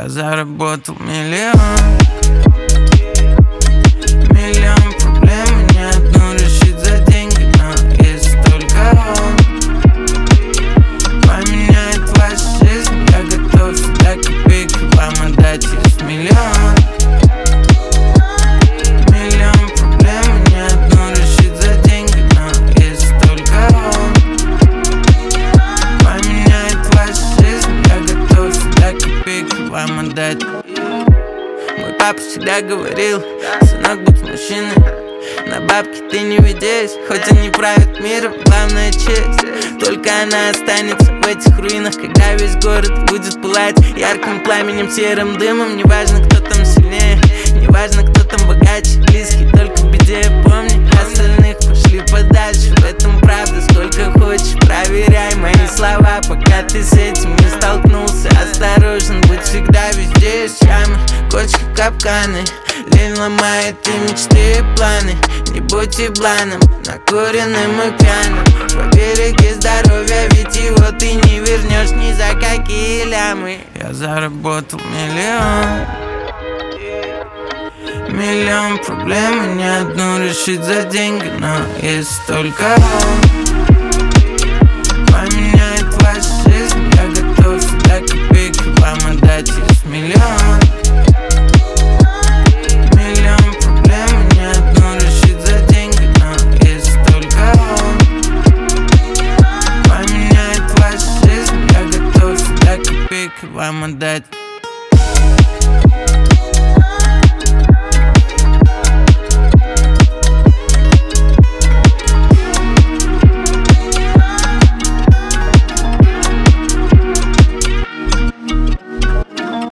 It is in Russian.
Я заработал миллион. Миллион проблем, и ни одну решить за деньги. Но есть только он поменяет вашу жизнь. Я готов всегда копейки вам отдать через миллион. Миллион проблем, и ни одну решить за деньги. Но есть только он поменяет вашу жизнь. Я готов всегда копейки вам отдать. Мой папа всегда говорил: сынок, будь мужчиной, на бабки ты не ведись. Хоть они правят миром, главная честь, только она останется в этих руинах, когда весь город будет пылать ярким пламенем, серым дымом. Неважно, кто там сильнее, неважно, кто там богаче, близкий только в беде. Помни, остальных пошли подальше. В этом правда, сколько хочешь, проверяй мои слова, пока ты с этим не столкнулся. Осторожен, будь всегда везде есть ямы, кочки, капканы. Лень ломает и мечты, и планы. Не будь ебланом, накуренным и пьяным. Побереги здоровья, ведь его ты не вернешь ни за какие лямы. Я заработал миллион. Миллион проблем, и ни одну решить за деньги. Но есть только он